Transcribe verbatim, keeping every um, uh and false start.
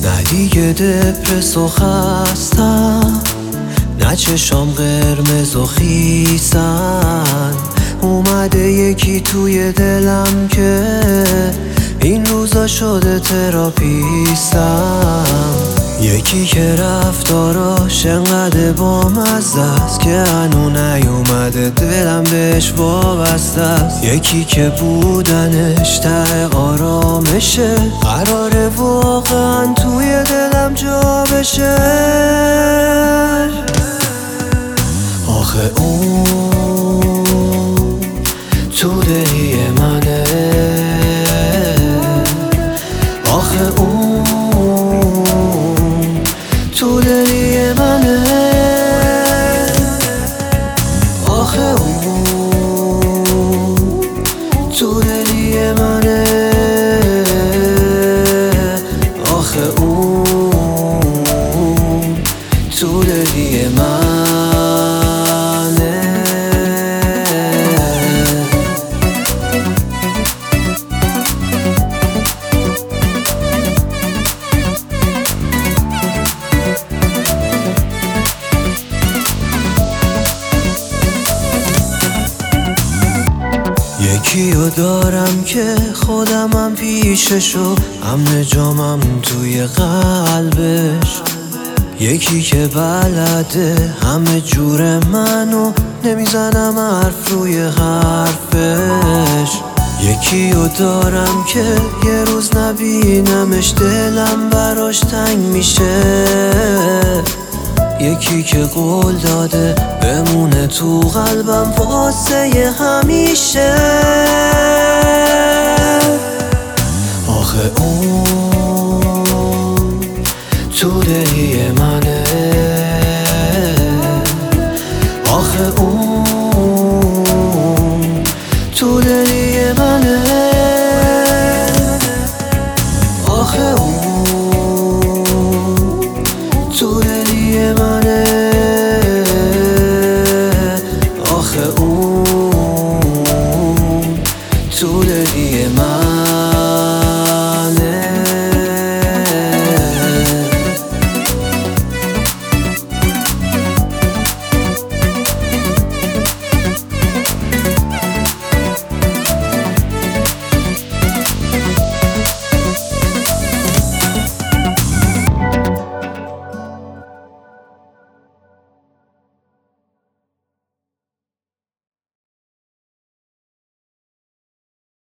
نه دیگه دپرس و خستم، نه چشام قرمز و خیسن. اومده یکی توی دلم که این روزا شده تراپیستم. یکی که رفتاراش انقدر بامزه است که هنو نیومده دلم بهش وابسته است. یکی که بودنش ته آرامشه، قراره واقعا توی دلم جا بشه. آخه اون تو دلی منه، آخه اون تو دلی منه، آخه اون تو دلی منه، آخه اون تو دلی منه. یکیو دارم که خودمم پیششو، امن جامم توی قلبش. یکی که بلده همه جور منو، نمیزنم حرف روی حرفش. یکیو دارم که یه روز نبینمش دلم براش تنگ میشه. یکی که قول داده بمونه تو قلبم واسه همیشه. آخه اون تو دلی منه، آخه اون تو دلی